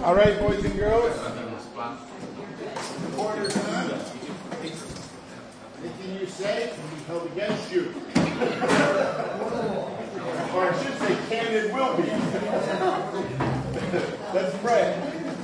All right, boys and girls. The order's done. Anything you say can be held against you. Or I should say, can and will be. Let's pray.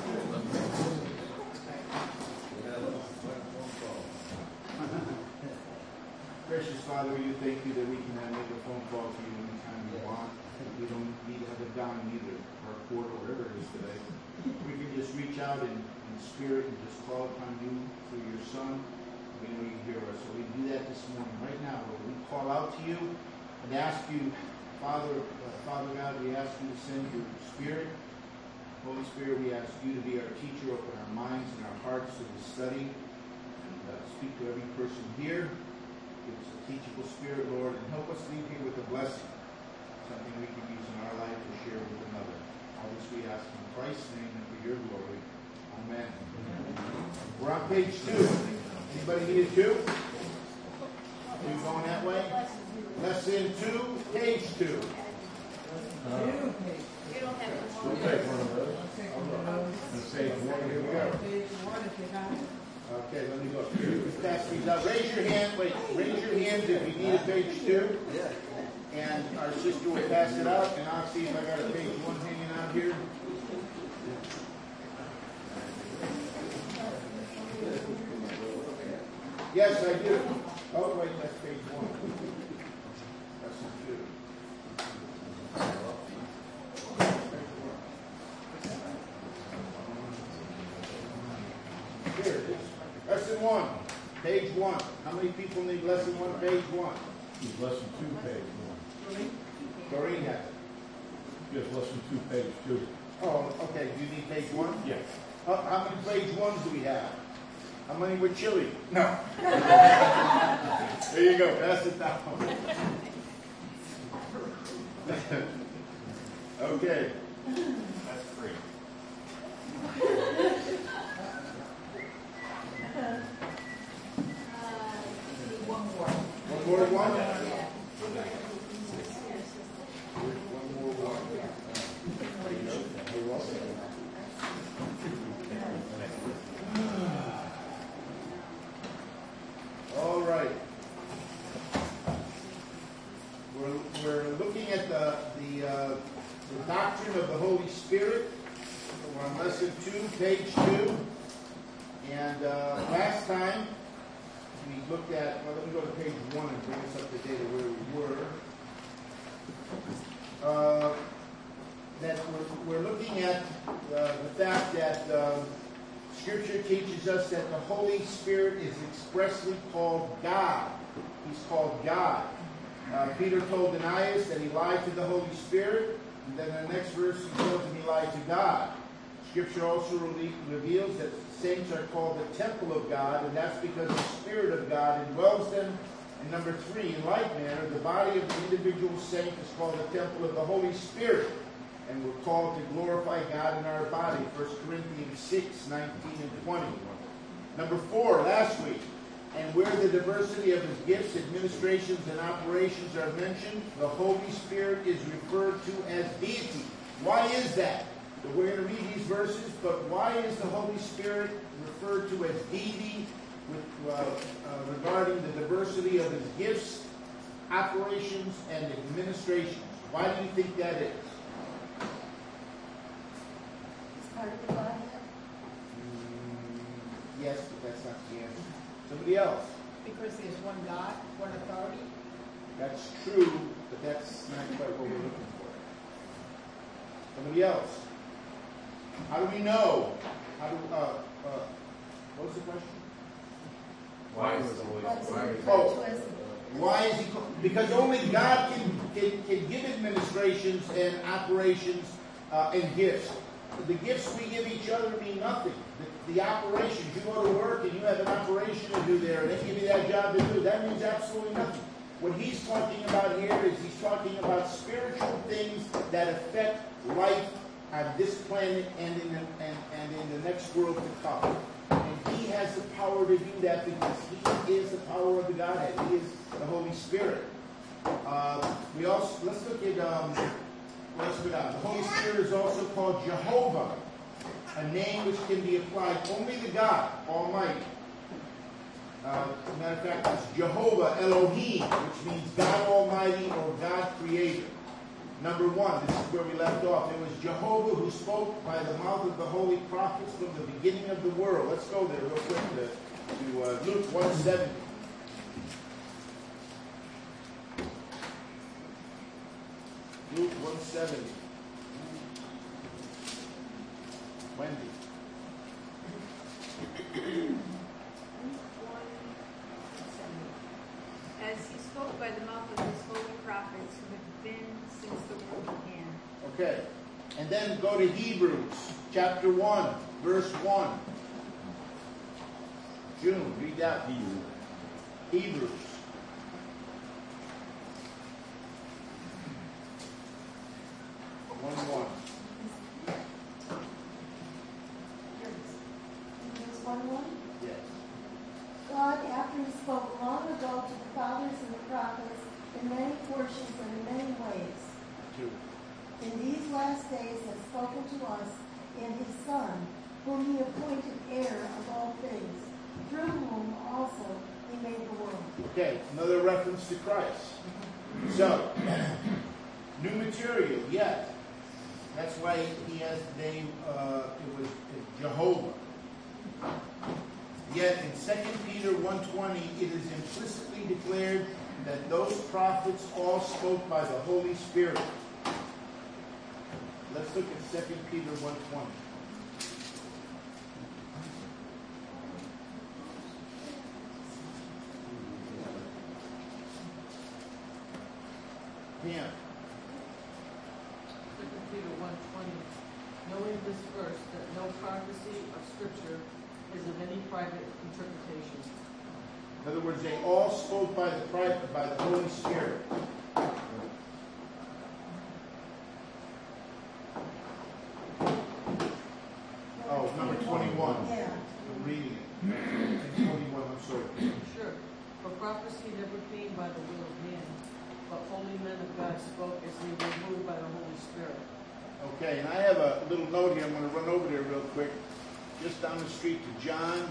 Gracious Father, we thank you that we can make a phone call to you anytime we want. We don't need to have it down either, or a court, or whatever it is today. We can just reach out in spirit and just call upon you through your Son. We know you hear us. So we do that this morning. Right now, Lord, we call out to you and ask you, Father God, we ask you to send your Spirit. Holy Spirit, we ask you to be our teacher, open our minds and our hearts to the study, and speak to every person here. Give us a teachable spirit, Lord, and help us leave here with a blessing, something we can use in our life to share with another. All this we ask in Christ's name and for your glory. Amen. We're on page 2. Anybody need a 2? Are you going that way? Lesson 2, page 2. You don't have to. We'll take one of those. Page 1, here we go. Okay, let me look. Pass these out. Raise your hand. Wait, raise your hands if you need a page 2. And our sister will pass it out, and I'll see if I got a page 1 hanging out here. Yes, I do. Oh, wait, that's page 1. Lesson 2. Here it is. Lesson 1, page 1. How many people need lesson 1, page 1? Lesson 2, page 1. Doreen has it. Yes, lesson 2, page 2. Oh, okay. You need page 1? Yes. How many page 1s do we have? How many with chili? No. There you go. Pass it down. Okay. That's free. One more. One more 1? One more 1. You're welcome. All right. We're looking at the doctrine of the Holy Spirit. We're on lesson 2, page 2. And last time we looked at, well, let me go to page 1 and bring us up to date of where we were. That we're looking at the fact that Scripture teaches us that the Holy Spirit is expressly called God. He's called God. Peter told Ananias that he lied to the Holy Spirit, and then in the next verse he tells him he lied to God. Scripture also reveals that saints are called the temple of God, and that's because the Spirit of God indwells them. And number 3, in like manner, the body of the individual saint is called the temple of the Holy Spirit. And we're called to glorify God in our body. 1 Corinthians 6, 19 and 20. Number 4, last week. And where the diversity of his gifts, administrations, and operations are mentioned, the Holy Spirit is referred to as deity. Why is that? So we're going to read these verses, but why is the Holy Spirit referred to as deity regarding the diversity of his gifts, operations, and administrations? Why do you think that is? Yes, but that's not the answer. Somebody else? Because there's one God, one authority. That's true, but that's not quite what we're looking for. Somebody else? How do we know? What was the question? Why is the Holy Spirit? Why is he? Because only God can give administrations and operations and gifts. The gifts we give each other mean nothing. The operations, you go to work and you have an operation to do there, and they give you that job to do, that means absolutely nothing. What he's talking about here is he's talking about spiritual things that affect life on this planet and in the next world to come. And he has the power to do that because he is the power of the Godhead. He is the Holy Spirit. Let's look at, let's go down. The Holy Spirit is also called Jehovah. a name which can be applied only to God Almighty. As a matter of fact, it's Jehovah Elohim, which means God Almighty or God Creator. Number one, this is where we left off. It was Jehovah who spoke by the mouth of the holy prophets from the beginning of the world. Let's go there real quick to Luke 1:70. Luke 1:70. Wendy. As he spoke by the mouth of his holy prophets who have been since the world began. Okay. And then go to Hebrews chapter 1, verse 1. June, read that. Hebrews. Hebrews 1:1. Yes. God, after he spoke long ago to the fathers and the prophets in many portions and in many ways, 2. in these last days has spoken to us in his Son, whom he appointed heir of all things, through whom also he made the world. Okay, another reference to Christ. So, new material, yes. That's why he has the name, it was Jehovah. Yet in 2 Peter 1:20, it is implicitly declared that those prophets all spoke by the Holy Spirit. Let's look at 2 Peter 1:20. Yeah. 2 Peter 1:20, knowing this verse, that no prophecy of Scripture is of any private interpretation. In other words, they all spoke by the Holy Spirit. Oh, number 21. Yeah. I'm reading it. 21, I'm sorry. Sure, for prophecy never came by the will of man, but holy men of God spoke as they were moved by the Holy Spirit. Okay, and I have a little note here. I'm going to run over there real quick. Just down the street to John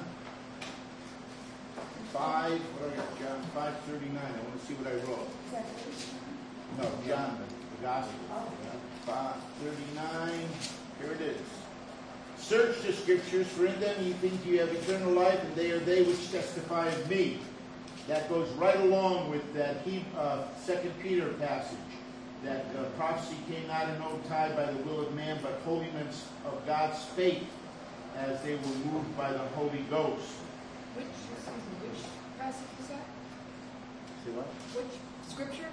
5, what do I got? John 5:39. I want to see what I wrote. No, John, the Gospel. 5:39. Here it is. Search the Scriptures, for in them you think you have eternal life, and they are they which testify of me. That goes right along with that 2 Peter passage. That prophecy came not in old time by the will of man, but holy men of God spake as they were moved by the Holy Ghost. Which passage is that? See what? Which scripture?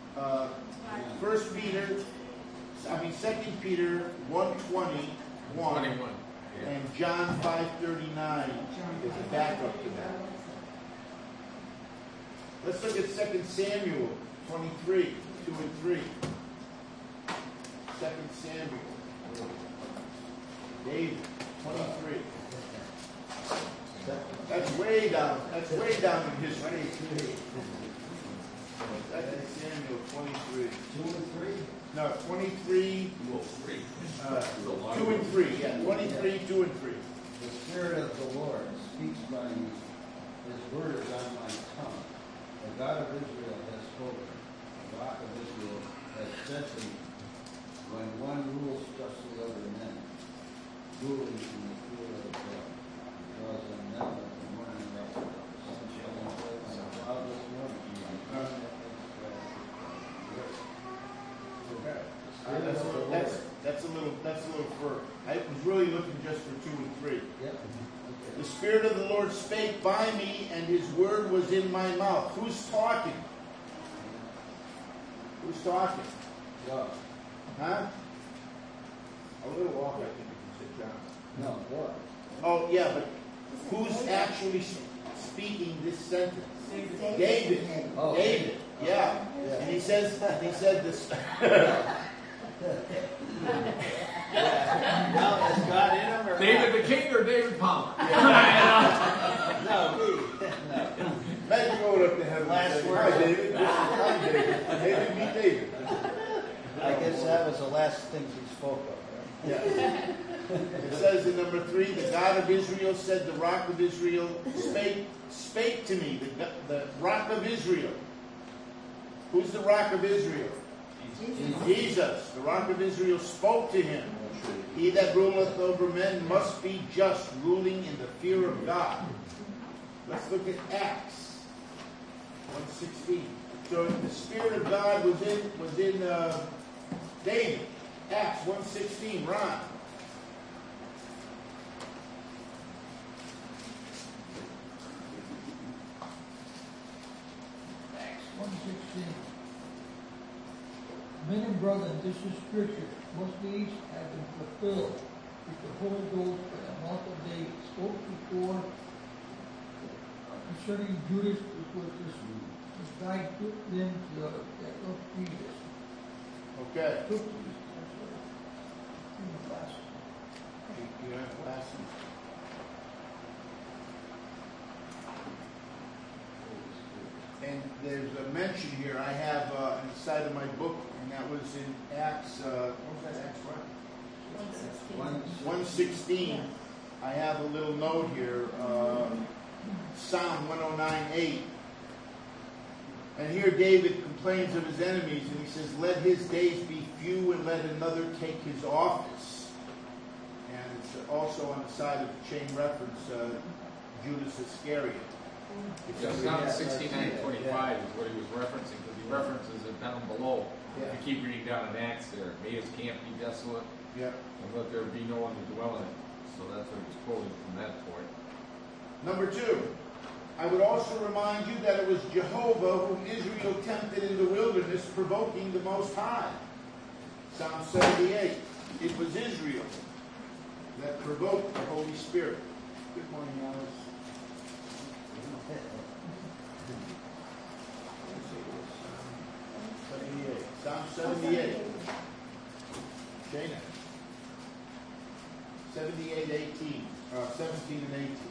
2 Peter 1:21, 21. and John 5:39 is a backup to that. Let's look at 2 Samuel 23, 2 and 3. 2 Samuel. David, 23. That's way down in history. 2 Samuel 23. 2 and 3? No, 23, 2 and 3. Yeah, 23, 2 and 3. The Spirit of the Lord speaks by me. His word is on my tongue. The God of Israel has spoken. The Rock of Israel has said to me, when one rules justly over men, ruling in the fear of God, draws on them like the morning light. The sun shall not light on the cloudless morning. That's a little further. I was really looking just for 2 and 3. Yep. The Spirit of the Lord spake by me, and His word was in my mouth. Who's talking? Who's talking? God. Huh? A little off, I think you said, John. No, what? Oh, yeah, but who's actually speaking this sentence? David. Oh. David. Yeah. Yeah. And he said this. Now, is God in him or David the King or David Palmer? No, me. No. Imagine going up to heaven. Last and saying, word. Hi, David. I'm David. David, meet David. I guess that was the last thing he spoke of, right? Yeah. It says in number 3, the God of Israel said, the rock of Israel spake to me. The rock of Israel. Who's the rock of Israel? Jesus. The rock of Israel spoke to him. He that ruleth over men must be just, ruling in the fear of God. Let's look at Acts 1:16. So the Spirit of God was in David. Acts 1:16. Ron. Acts 1:16. Men and brethren, this is scripture. Most these have been fulfilled, which the Holy Ghost by the mouth of David spoke before concerning Judas, which was this guy took them to that of Jesus. Okay. Took Jesus. In the class. You have glasses? And there's a mention here I have on the side of my book, and that was in Acts, what was that, Acts what? 1:16. I have a little note here, Psalm 109:8. And here David complains of his enemies, and he says, let his days be few, and let another take his office. And it's also on the side of the chain reference, Judas Iscariot. Yeah, Psalm 69:25 is what he was referencing, because he references it down below. Yeah. If you keep reading down in Acts there, may his camp be desolate, Yep. and let there be no one to dwell in it. So that's what he's quoting from that point. Number 2, I would also remind you that it was Jehovah whom Israel tempted in the wilderness, provoking the Most High. Psalm 78. It was Israel that provoked the Holy Spirit. Good morning, Alice. Psalm 78. Shana. 78:18. 17 and 18.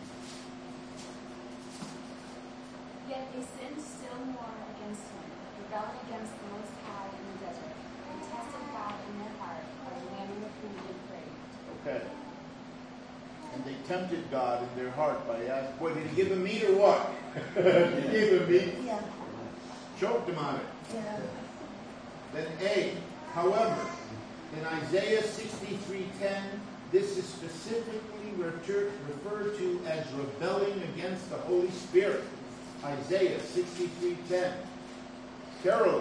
Yet they sinned still more against him, rebelling against the Most High in the desert, and tested God in their heart by demanding the food they craved. Okay. And they tempted God in their heart by asking, boy, did he give them meat or what? Did he give them meat? Yeah, Choked them on it. yeah. Then A, however, in Isaiah 63:10, this is specifically referred to as rebelling against the Holy Spirit. Isaiah 63:10. Carolyn.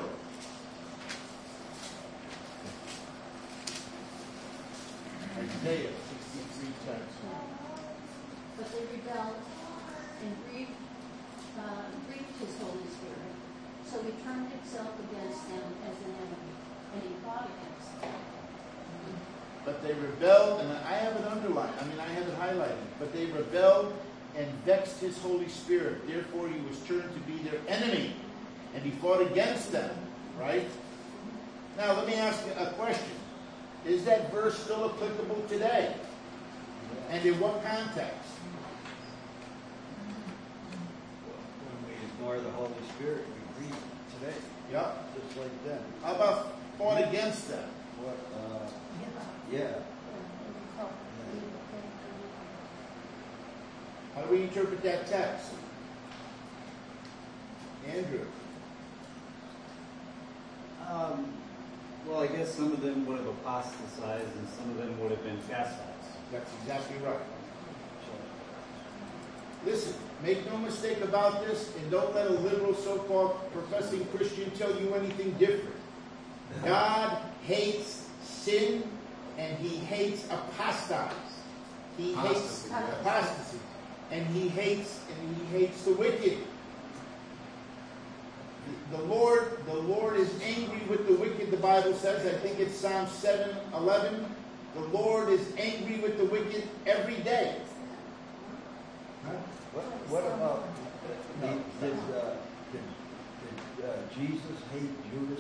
Isaiah 63:10. But they rebelled and grieved his Holy Spirit. So he turned himself against them as an enemy, and he fought against them. But they rebelled, and I have it underlined, I have it highlighted. But they rebelled and vexed his Holy Spirit. Therefore he was turned to be their enemy, and he fought against them, right? Now let me ask you a question. Is that verse still applicable today? And in what context? When we ignore the Holy Spirit, we grieve today, Yep. just like then. How about fought against them? What, yeah. How do we interpret that text? Andrew. Well, I guess some of them would have apostatized and some of them would have been chastised. That's exactly right. Listen, make no mistake about this, and don't let a liberal so-called professing Christian tell you anything different. God hates sin, and he hates apostates. He hates apostasy, and he hates the wicked. The Lord is angry with the wicked, the Bible says. I think it's Psalm 7:11. The Lord is angry with the wicked every day. What about, did Jesus hate Judas?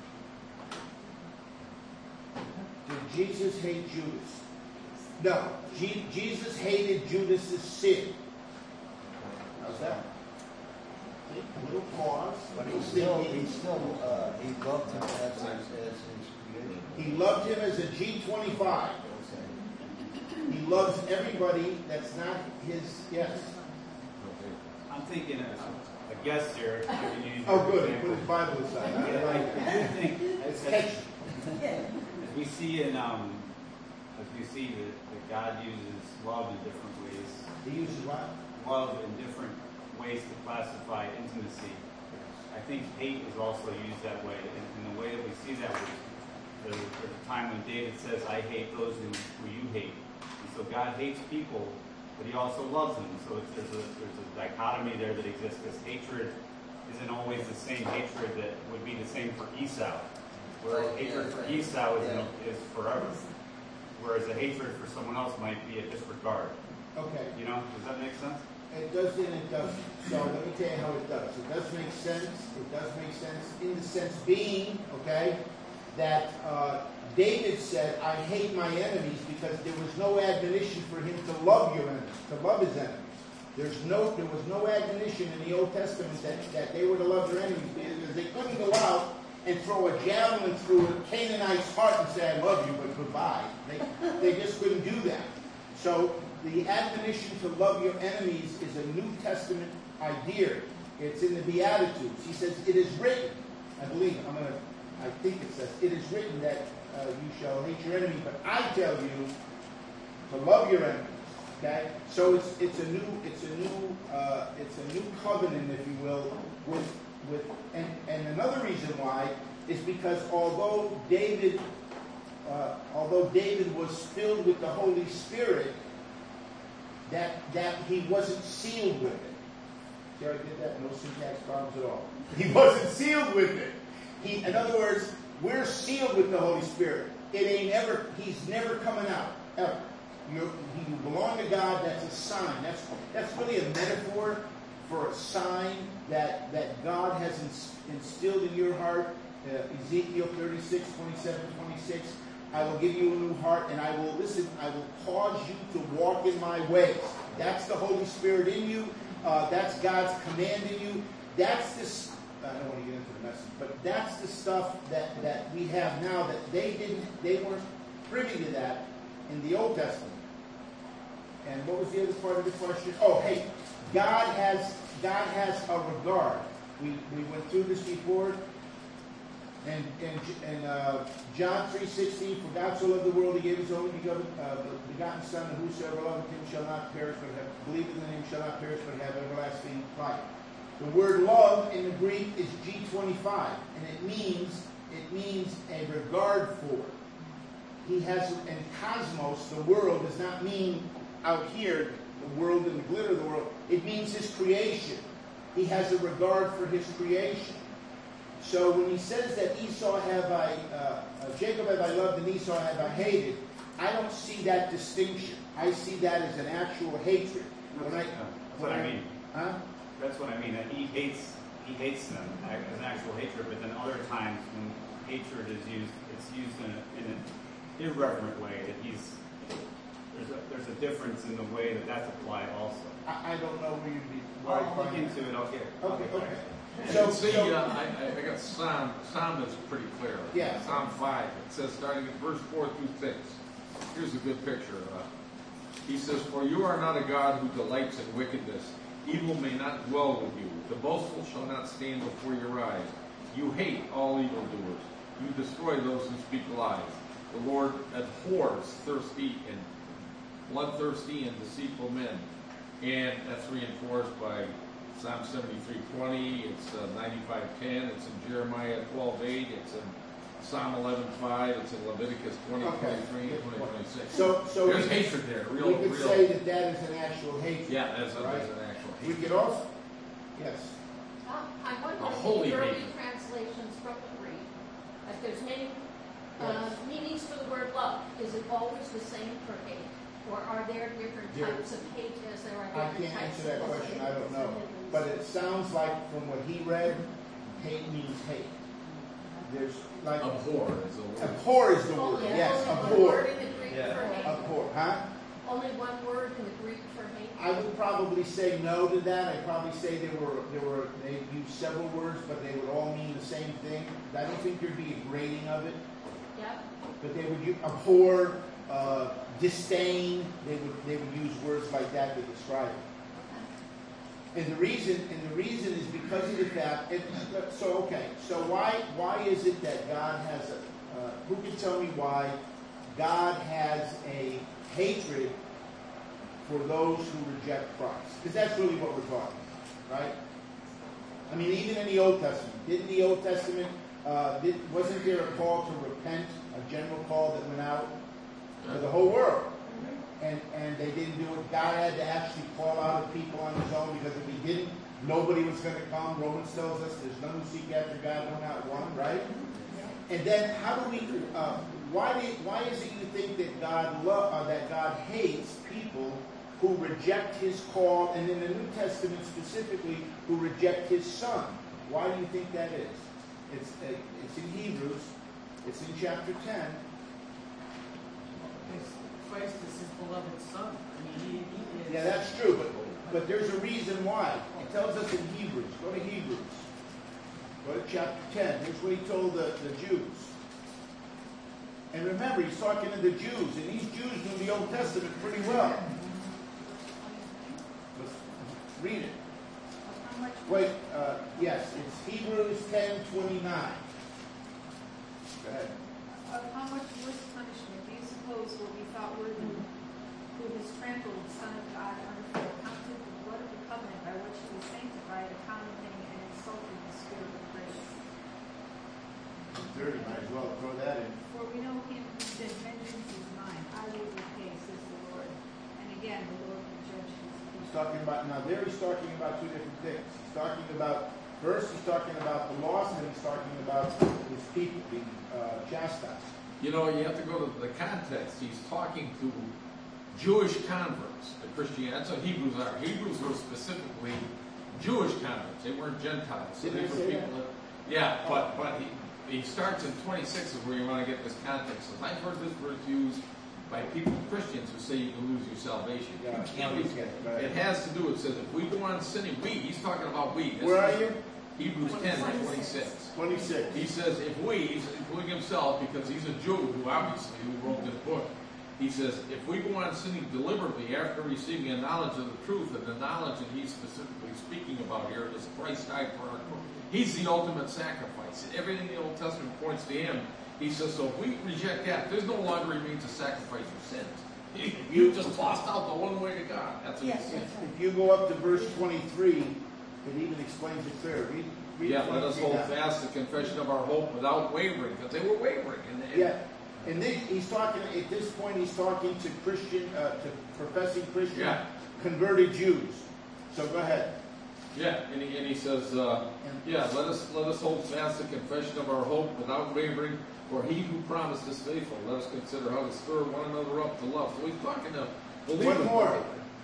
Did Jesus hate Judas? No. Jesus hated Judas's sin. How's that? See, a little pause. But he loved him as his creation. He loved him as a G25. He loves everybody that's not his, yes. I'm thinking a guest here. Oh, good. He put his Bible aside. I like it. I do think It's catchy. as we see in that God uses love in different ways. He uses what? Love in different ways to classify intimacy. I think hate is also used that way, and the way that we see that is there's a time when David says, "I hate those who you hate." And so God hates people, but He also loves them. So there's a dichotomy there that exists, because hatred isn't always the same hatred that would be the same for Esau. Whereas hatred for Esau is forever. Whereas the hatred for someone else might be a disregard. Okay. You know, does that make sense? It does and it doesn't. So let me tell you how it does. It does make sense. It does make sense in the sense being, okay, that David said, I hate my enemies, because there was no admonition for him to love your enemies, to love his enemies. There was no admonition in the Old Testament that they were to love their enemies, because they couldn't go out and throw a javelin through a Canaanite's heart and say, I love you, but goodbye. They just couldn't do that. So the admonition to love your enemies is a New Testament idea. It's in the Beatitudes. He says, it is written, I think it says, it is written that you shall hate your enemy, but I tell you to love your enemies. Okay? So it's a new covenant, if you will, and another reason why is because although David was filled with the Holy Spirit, that he wasn't sealed with it. See how I did that? No syntax problems at all. He wasn't sealed with it. In other words, we're sealed with the Holy Spirit. He's never coming out, ever. You belong to God, that's a sign. That's really a metaphor for a sign that God has instilled in your heart. Ezekiel 36, 27, 26. I will give you a new heart, and I will cause you to walk in my ways. That's the Holy Spirit in you. That's God's command in you. That's this. I don't want to get into the message, but that's the stuff that we have now that they weren't privy to that in the Old Testament. And what was the other part of the question? Oh, hey, God has a regard. We went through this before. And John 3:16, for God so loved the world, He gave His only begotten Son, and whosoever loveth Him shall not perish, but have believed in Him shall not perish, but have everlasting life. The word love in the Greek is G25, and it means a regard for. He has, and cosmos, the world, does not mean out here, the world and the glitter of the world. It means His creation. He has a regard for His creation. So when he says that Jacob have I loved and Esau have I hated, I don't see that distinction. I see that as an actual hatred. That's what I mean. Huh? That's what I mean. That he hates them as an actual hatred, but then other times when hatred is used, it's used in an irreverent way. That there's a difference in the way that's applied also. I don't know where you'd be. I'll look into it. Okay. So I got Psalm. Psalm is pretty clear. Yeah. Psalm 5. It says, starting at verse 4 through 6. Here's a good picture. He says, for you are not a God who delights in wickedness. Evil may not dwell with you. The boastful shall not stand before your eyes. You hate all evildoers. You destroy those who speak lies. The Lord abhors thirsty and bloodthirsty and deceitful men. And that's reinforced by Psalm 73:20, it's 95:10, it's in Jeremiah 12:8, it's in Psalm 11:5, it's in Leviticus 20:23 and 20:26. So there's hatred there, real. We could say that is an actual hatred. Yeah, that's an actual We hatred. could also, yes. I wonder A if holy the early hatred. translations from the Greek, if there's many meanings for the word love, is it always the same for hate? Or are there different types of hate as there are I different can't types answer that of question, I don't know. forgiveness? But it sounds like from what he read, hate means hate. There's like Abhor is the word. abhor is the word. Only Yes, one abhor. word in the Greek for hate? Abhor, huh? Only one word in the Greek for hate? I would probably say no to that. I'd probably say they used several words, but they would all mean the same thing. I don't think there'd be a grading of it. Yeah. but they would abhor, disdain. They would use words like that to describe it. And the reason is because of the fact. So why is it that God has who can tell me why God has a hatred for those who reject Christ? Because that's really what we're talking about, right? I mean, even in the Old Testament, didn't the Old Testament, wasn't there a call to repent, a general call that went out to the whole world? And they didn't do it. God had to actually call out the people on his own, because if he didn't, nobody was going to come. Romans tells us there's none who seek after God, no, not one, right? And then how do we, why is it you think that God hates people who reject his call, and in the New Testament specifically, who reject his Son? Why do you think that is? It's in Hebrews. It's in chapter 10. Christ is his beloved Son. I mean, he is. Yeah, that's true, but there's a reason why. It tells us in Hebrews. Go to Hebrews. Go to chapter 10. Here's what he told the Jews. And remember, he's talking to the Jews, and these Jews knew the Old Testament pretty well. Let's read it. Wait, yes, it's Hebrews 10:29. Go ahead. Of how much worse punishment do you suppose will be thought worthy who has trampled the Son of God underfoot, counted the blood of the covenant by which he was sanctified a common thing, and insulted the Spirit of grace? 30, might as well throw that in. For we know him who said, vengeance is mine, I will repay, says the Lord. And again, the Lord will judge his people. He's talking about, now there he's talking about two different things. He's talking about, first he's talking about the lost, and he's talking about his people being chastised. You know, you have to go to the context. He's talking to Jewish converts to Christianity. That's what Hebrews are. Hebrews were specifically Jewish converts. They weren't Gentiles. So Didn't these they were say people yeah, but he starts in 26 is where you want to get this context. Says, I've heard this verse used by people, Christians, who say you can lose your salvation. Yeah, You can't lose it. It has to do, it says, if we go on sinning, he's talking about we. Where are you? Hebrews 10, 26. 26. He says, if we, he's including himself, because he's a Jew who obviously wrote this book. He says, if we go on sinning deliberately after receiving a knowledge of the truth, and the knowledge that he's specifically speaking about here is Christ died for our sin. He's the ultimate sacrifice. And everything in the Old Testament points to him. He says, so if we reject that, there's no longer remains a sacrifice for sins. You just lost out the one way to God. That's what he says. If you go up to verse 23, it even explains it clear. Read Yeah, let us hold now. fast the confession of our hope without wavering, because they were wavering. And then he's talking, at this point, he's talking to Christian, to professing Christian, converted Jews. So go ahead. Yeah, and he says, let us hold fast the confession of our hope without wavering, for he who promised is faithful. Let us consider how to stir one another up to love. So he's talking to believers. One more.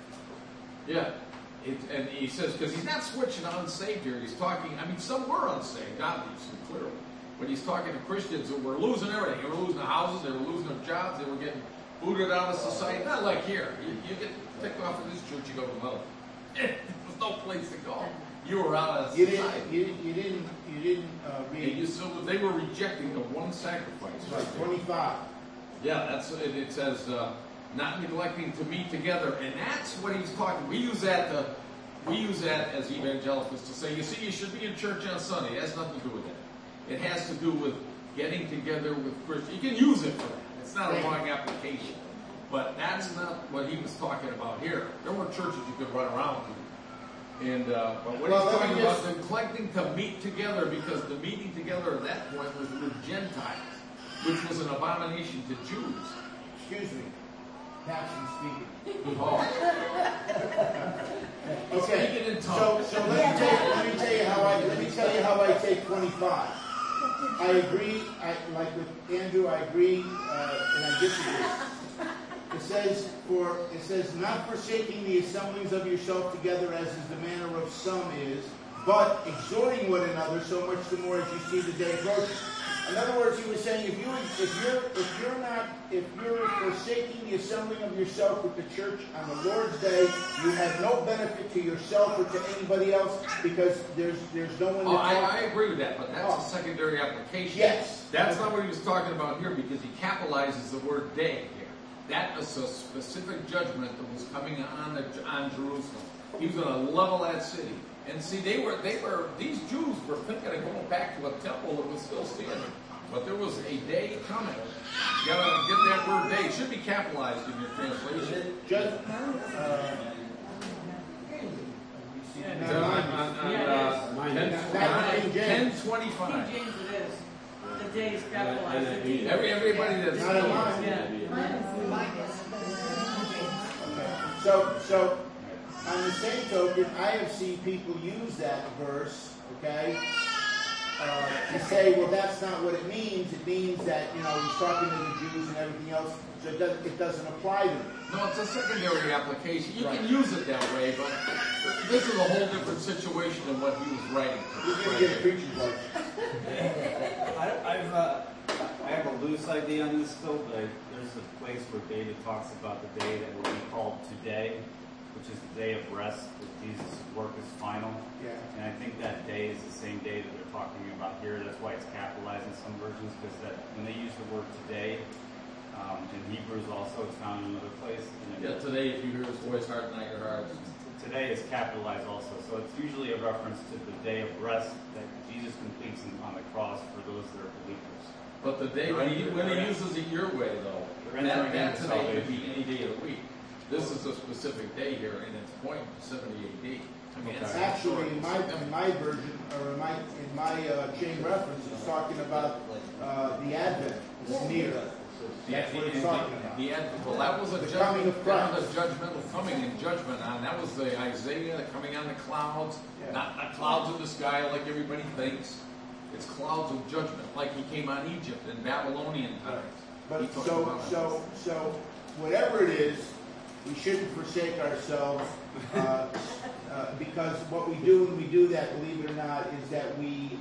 Yeah. And he says, because he's not switching on unsaved here. He's talking, I mean, some were unsaved, obviously, clearly. But he's talking to Christians who were losing everything. They were losing their houses, they were losing their jobs, they were getting booted out of society. Not like here. You get picked off of this church, you go to another. There's no place to go. You were out of society. You didn't read. So they were rejecting the one sacrifice. Right, 25. Yeah, that's it says, not neglecting to meet together, and that's what he's talking. We use that as evangelicals to say, you see, you should be in church on Sunday. It has nothing to do with that. It has to do with getting together with Christians. You can use it for that. It's not a wrong application. But that's not what he was talking about here. There were churches you could run around to. And but what he's talking about, neglecting to meet together, because the meeting together at that point was with Gentiles, which was an abomination to Jews. Excuse me. Passion speaking. Oh. Okay. Speaking in So tongues. let me tell you how I take 25. I agree. Like with Andrew, I agree, and I disagree. It says, not forsaking the assemblies of yourself together, as is the manner of some is, but exhorting one another, so much the more as you see the day approaching. In other words, he was saying, if you're forsaking the assembling of yourself with the church on the Lord's Day, you have no benefit to yourself or to anybody else because there's no one. I agree with that, but that's a secondary application. Yes, that's not what he was talking about here because he capitalizes the word day here. That is a specific judgment that was coming on Jerusalem. He was going to level that city. And see, these Jews were thinking of going back to a temple that was still standing. But there was a day coming. You got to get that word day. It should be capitalized in your translation. King James 10:25. King James it is. The day is capitalized. Everybody that's not in mine. So on the same token, I have seen people use that verse, okay, to say, well, that's not what it means. It means that, he's talking to the Jews and everything else, so it doesn't apply to them. No, it's a secondary application. You can use it that way, but this is a whole different situation than what he was writing. You're going to get a preacher's voice. I have a loose idea on this still, but there's a place where David talks about the day that will be called today, which is the day of rest, that Jesus' work is final. Yeah. And I think that day is the same day that they're talking about here. That's why it's capitalized in some versions, because that when they use the word today, in Hebrews also, it's found in another place. Yeah, today, if you hear his voice, harden not your hearts. Today is capitalized also, so it's usually a reference to the day of rest that Jesus completes on the cross for those that are believers. But the day when he uses it your way, though, that today could be any day of the week. This is a specific day here, and it's pointing to 70 AD. I mean, actually, in my version, or in my chain reference, it's talking about the Advent. It's near. That's what it's talking about. Well, that was a coming of Christ. That was a judgmental coming and judgment on. That was the Isaiah coming on the clouds, not clouds of the sky like everybody thinks. It's clouds of judgment, like he came on Egypt in Babylonian times. But so whatever it is, we shouldn't forsake ourselves because what we do when we do that, believe it or not, is that we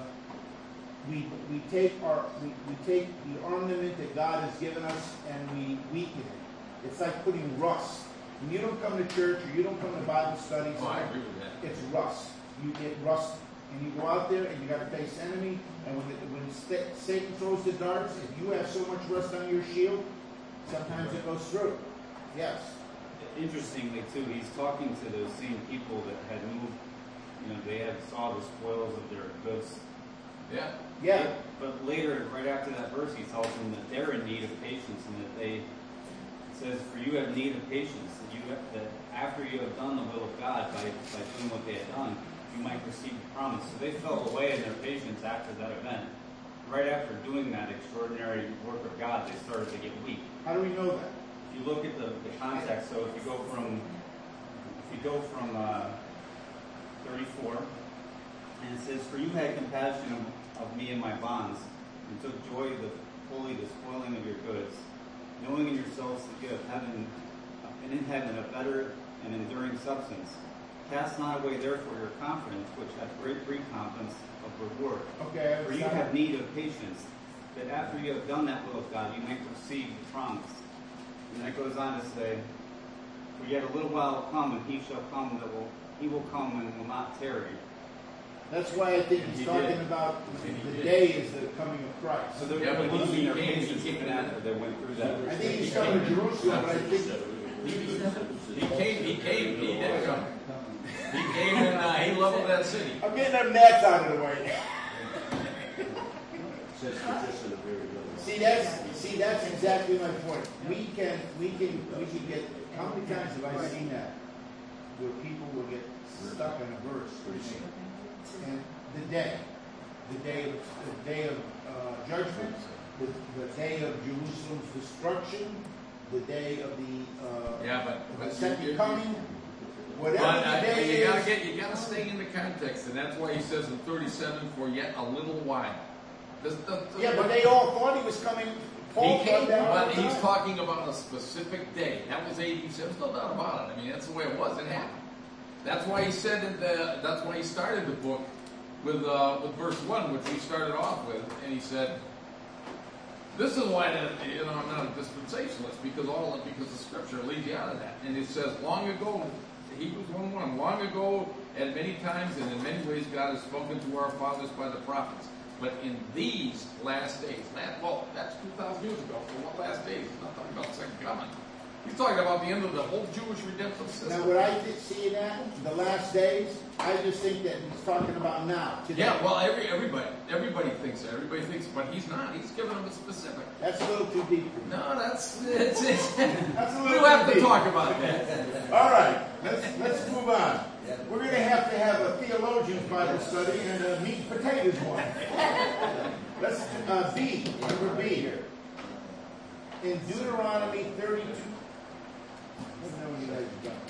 take the armament that God has given us and we weaken it. It's like putting rust. When you don't come to church or you don't come to Bible studies, I agree with that. It's rust. You get rust. And you go out there and you got to face enemy. And when Satan throws the darts, if you have so much rust on your shield, sometimes it goes through. Yes. Interestingly, too, he's talking to those same people that had moved. They had saw the spoils of their goods. Yeah. But later, right after that verse, he tells them that they're in need of patience, and that it says, "For you have need of patience, that after you have done the will of God by doing what they had done, you might receive the promise." So they fell away in their patience after that event. Right after doing that extraordinary work of God, they started to get weak. How do we know that? If you look at the context, so if you go from 34, and it says, "For you had compassion of me and my bonds, and took joy fully the spoiling of your goods, knowing in yourselves that you have in heaven a better and enduring substance. Cast not away therefore your confidence, which hath great recompense of reward. Okay. For you have need of patience, that after you have done that will of God, you may receive the promise." And that goes on to say, "For yet a little while will come, and he shall come he will come and will not tarry." That's why I think he's talking about the day is the coming of Christ. So they're losing their patience even after they went through that. I think he's coming to Jerusalem, but I think he did come. He came and he leveled that city. I'm getting them gnats out of the way. See, that's exactly my point. We can get. How many times have I seen that where people will get stuck in a verse and the day of judgment, the day of Jerusalem's destruction, the day of the second coming. Whatever the day you gotta stay in the context, and that's why he says in 37, "For yet a little while." But they all thought he was coming. But he's talking about a specific day. That was AD. There's no doubt about it. I mean, that's the way it was. It happened. That's why he said that's why he started the book with verse 1, which we started off with, and he said, this is why I'm not a dispensationalist, because the Scripture leads you out of that. And it says, long ago, Hebrews 1:1, long ago, at many times and in many ways, God has spoken to our fathers by the prophets. But in these last days, that's 2,000 years ago. For what last days? He's not talking about second coming. He's talking about the end of the whole Jewish redemptive system. Now, what I did see that, the last days, I just think that he's talking about now. Today. Yeah, well, everybody thinks that. Everybody thinks, but he's not. He's giving them a specific. That's a little too deep for me. No, that's That's a little we'll have too to deep. talk about that. All right, let's move on. We're going to have a theologian's Bible study and a meat and potatoes one. Let's B, number B here. In Deuteronomy 32. Let me know when you guys are done.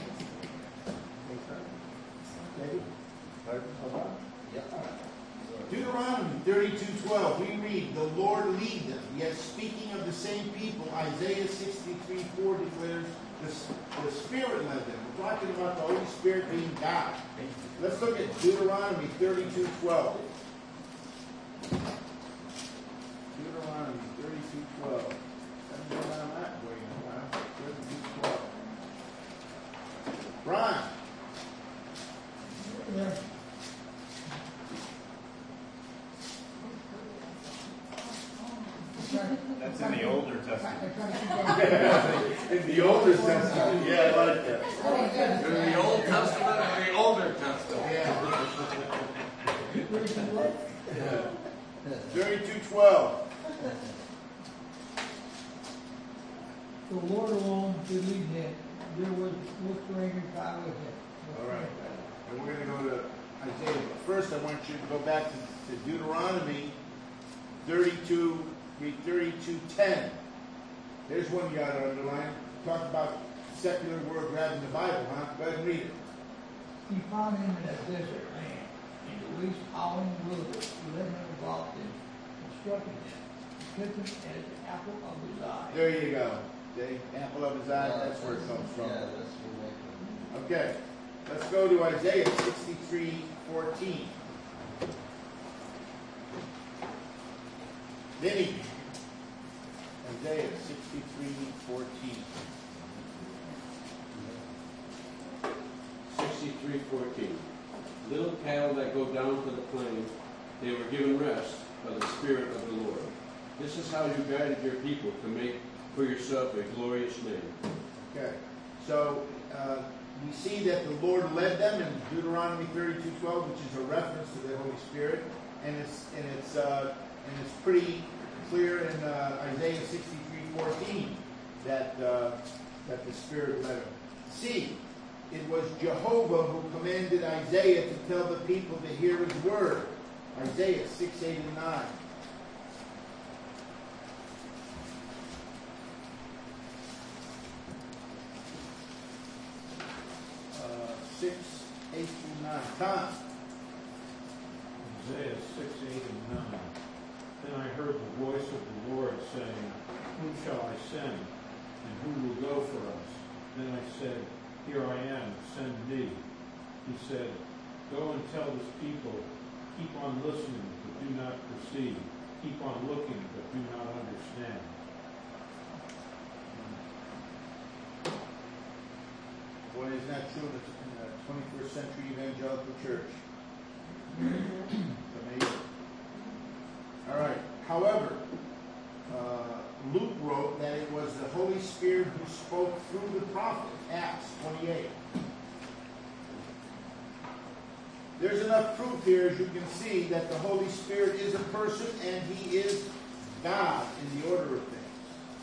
David? Hold on. Deuteronomy 32:12, we read, the Lord lead them. Yet speaking of the same people, Isaiah 63:4 declares, the Spirit led them. We're talking about the Holy Spirit being God. Let's look at Deuteronomy 32:12. Deuteronomy 32:12. Brian. Yeah. That's in the Older Testament. In the Older Testament. Yeah, I like that. In the Old Testament and the Older Testament. Yeah. 32:12. The Lord alone did lead him. There was no stranger God with him. All right. And we're going to go to Isaiah. But first, I want you to go back to Deuteronomy 32:10. There's one you got to underline. Talk about secular word grabbing the Bible, huh? Go ahead and read it. He found him in a desert land, in the waste howling wilderness. He led him about and instructed him, kept him as the apple of his eye. There you go. Okay, apple of his eye, that's where it comes from. Yeah, that's where that comes Okay, let's go to Isaiah 63:14. Vinny, Isaiah 63:14. 63:14. Little cattle that go down to the plain, they were given rest by the Spirit of the Lord. This is how you guided your people to make for yourself a glorious name. Okay, so we see that the Lord led them in Deuteronomy 32:12, which is a reference to the Holy Spirit, and it's pretty clear in Isaiah 63:14 that the Spirit led them. C, it was Jehovah who commanded Isaiah to tell the people to hear His word. Isaiah 6:8 and 9. 6:8-9. Tom. Isaiah 6:8 and 9. Then I heard the voice of the Lord saying, whom shall I send, and who will go for us? Then I said, here I am, send me. He said, go and tell this people, keep on listening, but do not perceive. Keep on looking, but do not understand. Boy, isn't that true in the 21st century evangelical church? It's amazing. All right. However, Luke wrote that it was the Holy Spirit who spoke through the prophet, Acts 28. There's enough proof here, as you can see, that the Holy Spirit is a person and He is God in the order of things.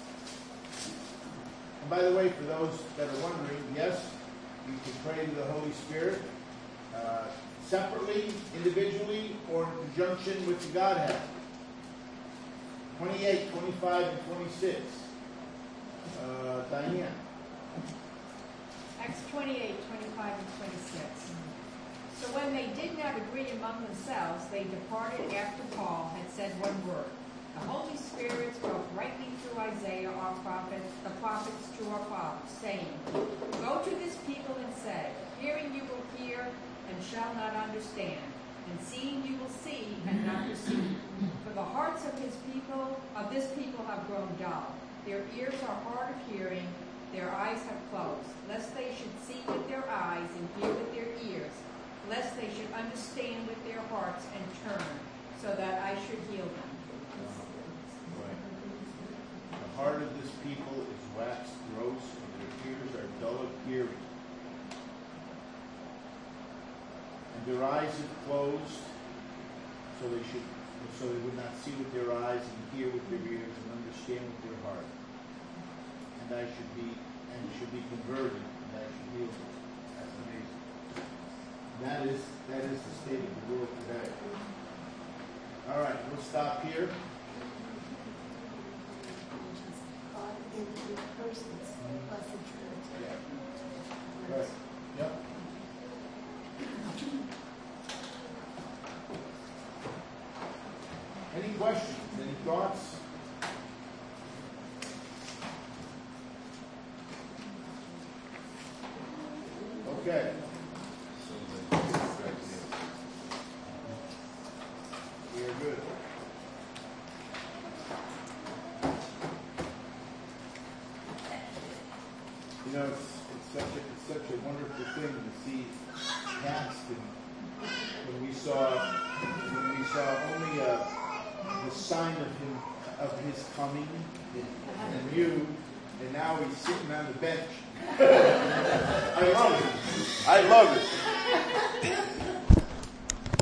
And by the way, for those that are wondering, yes, you can pray to the Holy Spirit separately, individually, or in conjunction with the Godhead. 28, 25, and 26. Diane. Acts 28, 25, and 26. So when they did not agree among themselves, they departed after Paul had said one word. The Holy Spirit spoke rightly through Isaiah, our prophet, the prophets to our fathers, saying, go to this people and say, hearing you will hear and shall not understand, And seeing you will see and not perceive. For the hearts of this people have grown dull. Their ears are hard of hearing, their eyes have closed, lest they should see with their eyes and hear with their ears, lest they should understand with their hearts and turn, so that I should heal them. Right. The heart of this people is waxed gross, and their ears are dull of hearing. And their eyes have closed, so they would not see with their eyes and hear with their ears and understand with their heart. And should be converted, and I should heal them. That's amazing. That is the state of the world today. All right, we'll stop here. God in three persons, Blessed Trinity. Yeah. Right. Yep. Any questions? Any thoughts? Okay. We are good. You know, it's such a wonderful thing to see past, and when we saw only the sign of his coming and you, and now he's sitting on the bench. I love it.